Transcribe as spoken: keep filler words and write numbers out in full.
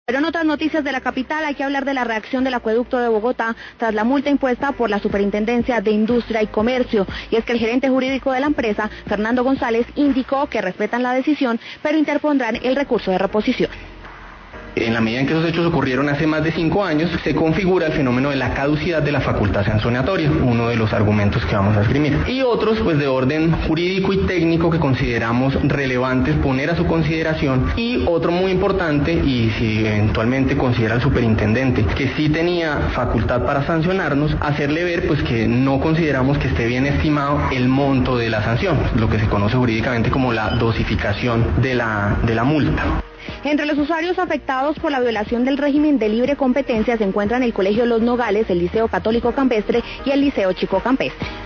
Pero en otras noticias de la capital hay que hablar de la reacción del acueducto de Bogotá tras la multa impuesta por la Superintendencia de Industria y Comercio. Y es que el gerente jurídico de la empresa, Fernando González, indicó que respetan la decisión, pero interpondrán el recurso de reposición. En la medida en que esos hechos ocurrieron hace más de cinco años, se configura el fenómeno de la caducidad de la facultad sancionatoria, uno de los argumentos que vamos a esgrimir. Y otros, pues de orden jurídico y técnico que consideramos relevantes poner a su consideración. Y otro muy importante, y si eventualmente considera el superintendente que sí tenía facultad para sancionarnos, hacerle ver pues que no consideramos que esté bien estimado el monto de la sanción, lo que se conoce jurídicamente como la dosificación de la, de la multa. Entre los usuarios afectados por la violación del régimen de libre competencia se encuentran el Colegio Los Nogales, el Liceo Católico Campestre y el Liceo Chico Campestre.